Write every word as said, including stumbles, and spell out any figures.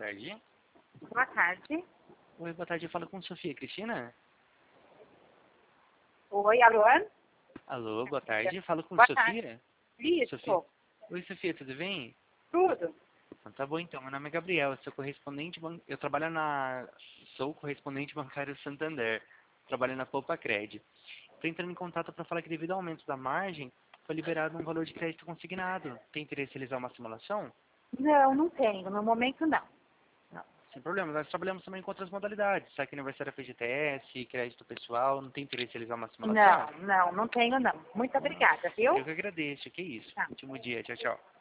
tarde. Boa tarde. Oi, boa tarde. Eu falo com Sofia Cristina. Oi, alô? Alô, boa tarde. Eu falo com Boa Sofia. tarde. Isso. Sofia. Oi, Sofia, tudo bem? Tudo. Então, tá bom, então. Meu nome é Gabriel. Eu sou correspondente. ban- Eu trabalho na. Sou correspondente bancário Santander. Trabalho na Poupa Cred. Estou entrando em contato para falar que, devido ao aumento da margem, foi liberado um valor de crédito consignado. Tem interesse em realizar uma simulação? Não, não tenho. No momento, não. Não, sem problema. Nós trabalhamos também com outras modalidades. Saque aniversário F G T S, crédito pessoal. Não tem interesse em realizar uma simulação? Não, não, não tenho, não. Muito obrigada, viu? Eu que agradeço. Que isso. Tá. Último dia. Tchau, tchau.